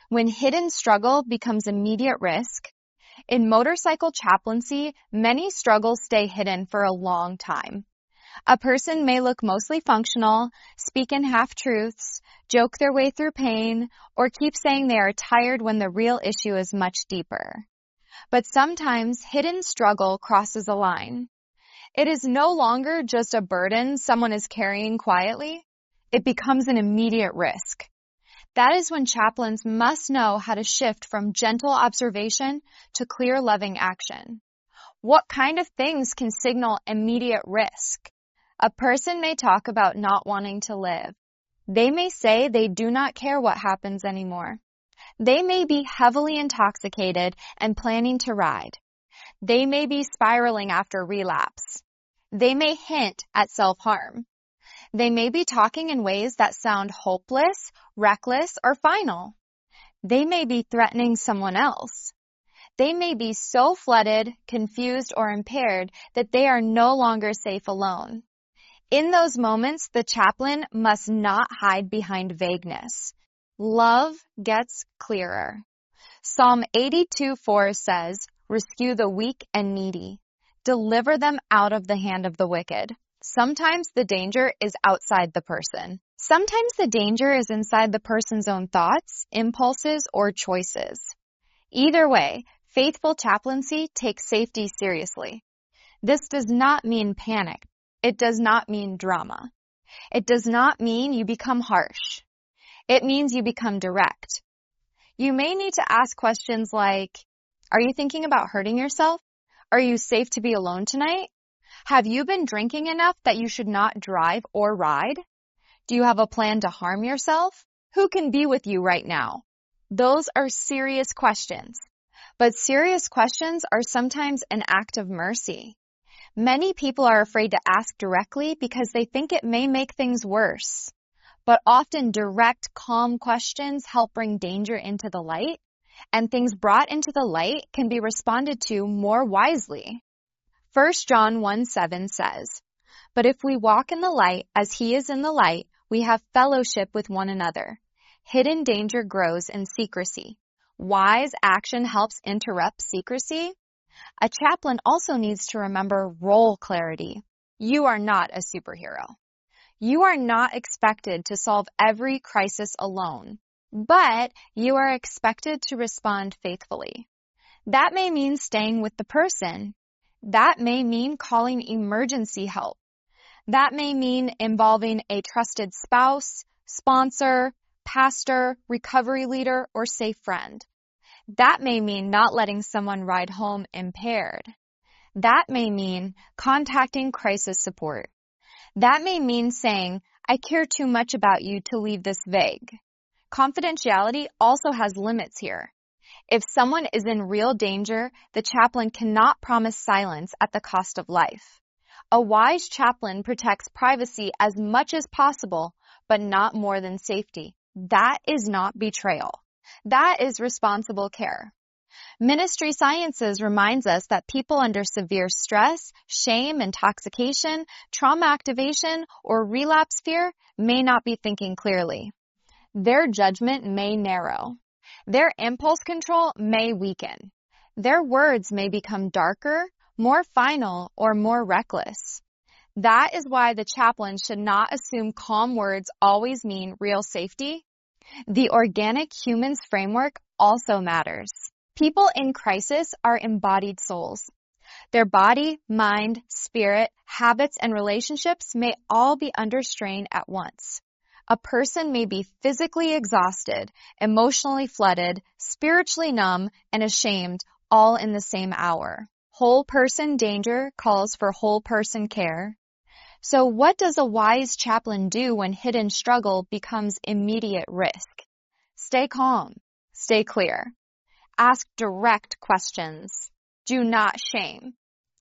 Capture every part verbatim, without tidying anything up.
when hidden struggle becomes immediate risk. In motorcycle chaplaincy, many struggles stay hidden for a long time. A person may look mostly functional, speak in half-truths, joke their way through pain, or keep saying they are tired when the real issue is much deeper. But sometimes hidden struggle crosses a line. It is no longer just a burden someone is carrying quietly. It becomes an immediate risk. That is when chaplains must know how to shift from gentle observation to clear, loving action. What kind of things can signal immediate risk? A person may talk about not wanting to live. They may say they do not care what happens anymore. They may be heavily intoxicated and planning to ride. They may be spiraling after relapse. They may hint at self-harm. They may be talking in ways that sound hopeless, reckless, or final. They may be threatening someone else. They may be so flooded, confused, or impaired that they are no longer safe alone. In those moments, the chaplain must not hide behind vagueness. Love gets clearer. Psalm eighty-two four says, "Rescue the weak and needy. Deliver them out of the hand of the wicked." Sometimes the danger is outside the person. Sometimes the danger is inside the person's own thoughts, impulses, or choices. Either way, faithful chaplaincy takes safety seriously. This does not mean panic. It does not mean drama. It does not mean you become harsh. It means you become direct. You may need to ask questions like, are you thinking about hurting yourself? Are you safe to be alone tonight? Have you been drinking enough that you should not drive or ride? Do you have a plan to harm yourself? Who can be with you right now? Those are serious questions. But serious questions are sometimes an act of mercy. Many people are afraid to ask directly because they think it may make things worse. But often direct, calm questions help bring danger into the light, and things brought into the light can be responded to more wisely. First John one seven says, "But if we walk in the light as he is in the light, we have fellowship with one another. Hidden danger grows in secrecy. Wise action helps interrupt secrecy." A chaplain also needs to remember role clarity. You are not a superhero. You are not expected to solve every crisis alone, but you are expected to respond faithfully. That may mean staying with the person. That may mean calling emergency help. That may mean involving a trusted spouse, sponsor, pastor, recovery leader, or safe friend. That may mean not letting someone ride home impaired. That may mean contacting crisis support. That may mean saying, "I care too much about you to leave this vague." Confidentiality also has limits here. If someone is in real danger, the chaplain cannot promise silence at the cost of life. A wise chaplain protects privacy as much as possible, but not more than safety. That is not betrayal. That is responsible care. Ministry Sciences reminds us that people under severe stress, shame, intoxication, trauma activation, or relapse fear may not be thinking clearly. Their judgment may narrow. Their impulse control may weaken. Their words may become darker, more final, or more reckless. That is why the chaplain should not assume calm words always mean real safety. The organic humans framework also matters. People in crisis are embodied souls. Their body, mind, spirit, habits, and relationships may all be under strain at once. A person may be physically exhausted, emotionally flooded, spiritually numb, and ashamed all in the same hour. Whole person danger calls for whole person care. So what does a wise chaplain do when hidden struggle becomes immediate risk? Stay calm. Stay clear. Ask direct questions. Do not shame.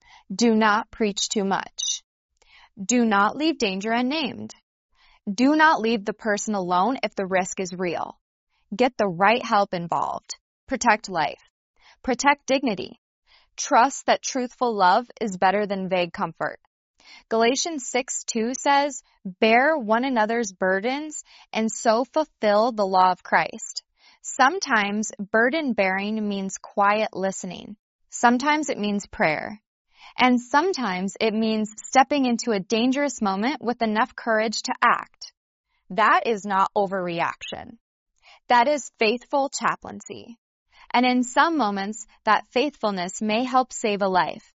Do not preach too much. Do not leave danger unnamed. Do not leave the person alone if the risk is real. Get the right help involved. Protect life. Protect dignity. Trust that truthful love is better than vague comfort. Galatians six two says, "Bear one another's burdens and so fulfill the law of Christ." Sometimes burden bearing means quiet listening. Sometimes it means prayer. And sometimes it means stepping into a dangerous moment with enough courage to act. That is not overreaction. That is faithful chaplaincy. And in some moments, that faithfulness may help save a life.